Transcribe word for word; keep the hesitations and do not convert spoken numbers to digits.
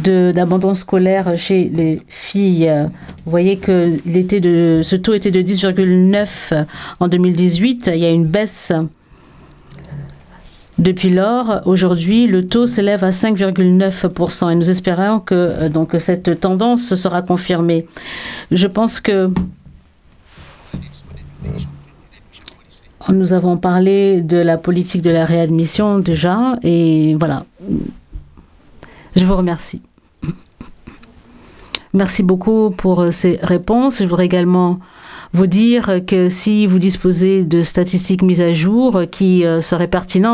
d'abandon scolaire chez les filles. Vous voyez que il était de, ce taux était de dix virgule neuf en deux mille dix-huit. Il y a une baisse depuis lors. Aujourd'hui, le taux s'élève à cinq virgule neuf pour cent et nous espérons que donc, cette tendance sera confirmée. Je pense que nous avons parlé de la politique de la réadmission déjà et voilà. Je vous remercie. Merci beaucoup pour ces réponses. Je voudrais également vous dire que si vous disposez de statistiques mises à jour qui seraient pertinentes,